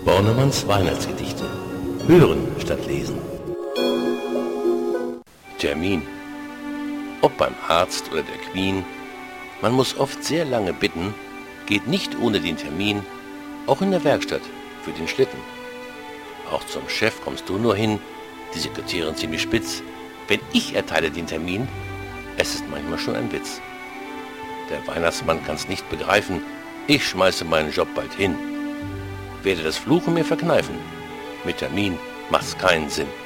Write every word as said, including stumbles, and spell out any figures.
Bornemanns Weihnachtsgedichte. Hören statt lesen. Termin. Ob beim Arzt oder der Queen, man muss oft sehr lange bitten, geht nicht ohne den Termin, auch in der Werkstatt für den Schlitten. Auch zum Chef kommst du nur hin, die Sekretärin ziemlich spitz. Wenn ich erteile den Termin, es ist manchmal schon ein Witz. Der Weihnachtsmann kann's nicht begreifen, ich schmeiße meinen Job bald hin. Werde das Fluchen mir verkneifen, mit Termin macht's keinen Sinn.